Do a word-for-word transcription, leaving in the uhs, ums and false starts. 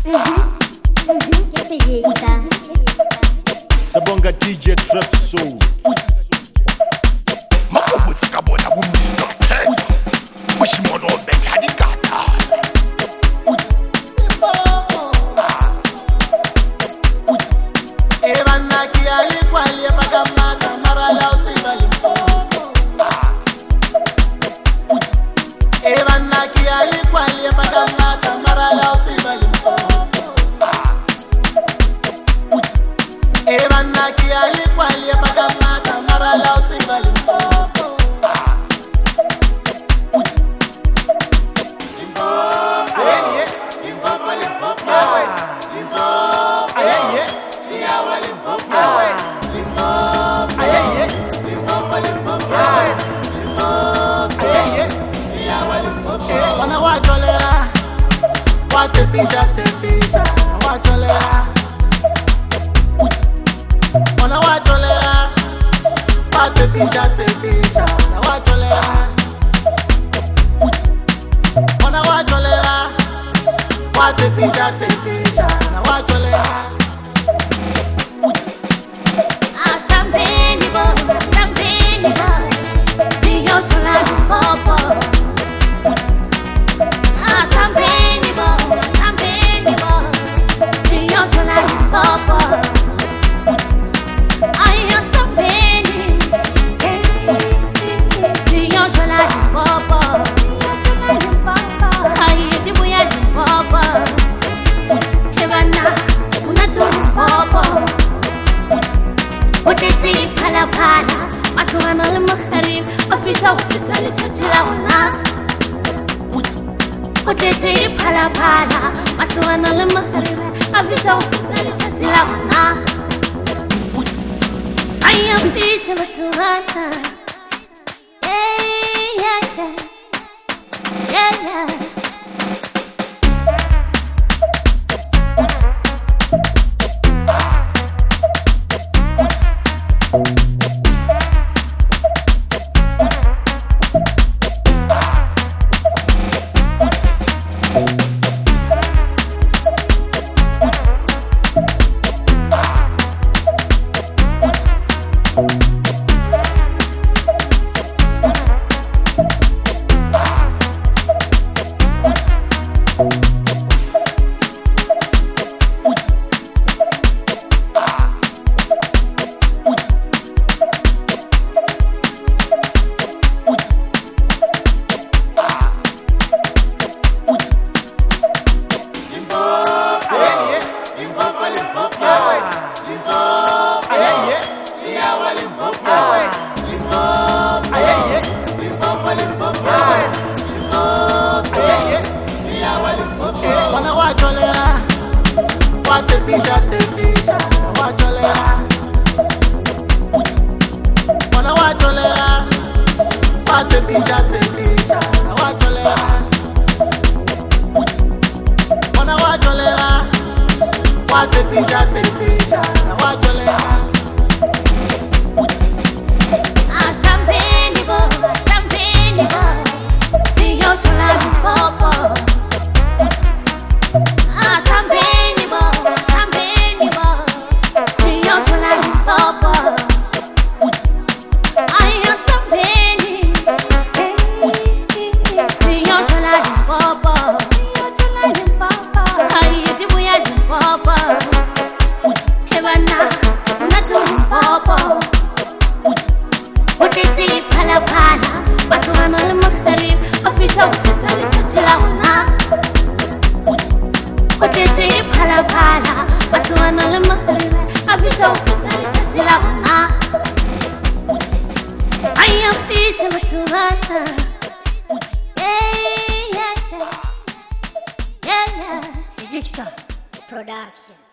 Sabonga D J Trap Soul. Makubutsi kabona bu Mister Test. Ushimono betadi kata. Evanna ki ali kwali pakamata marala usibali. Evanna ki ali kwali pakamata marala usibali. Evanna ki ali kwali pakamata marala usibali. Wana wajolera, watepisha tepisha, wajolera. Wana wajolera, watepisha tepisha, wajolera. Wana wajolera, watepisha tepisha, wajolera. Asambeni bo, asambeni bo, siyo chola popo. Asambeni bo, asambeni bo, siyo chola popo. Ay asambeni, siyo chola popo. Ay jibuya popo. Kevana, unatu popo. Uteti pala pala, masuwana al-makharib, official hospital chachila wana. Uteti pala pala, masuwana al-makharib, official hospital chachila wana. I am official chachila. Yeah, yeah, yeah, yeah, yeah. Wana wajolera, watepisha tepisha, wajolera. Wana wajolera, watepisha tepisha, wajolera. Wana wajolera, watepisha tepisha, wajolera. Asambeni bo, asambeni bo, siyo chola popo. Asambeni bo, asambeni bo, siyo chola popo. Ay asambeni, siyo chola popo. Ay jibuya popo. Kevana, unatu popo. Uteti pala pala, masuwana al-makharib, official hospital chachila wana. Uteti pala pala, masuwana al-makharib, official hospital chachila wana. I am official chachila. Yeah, yeah, yeah, yeah, yeah. Jigsaw Productions.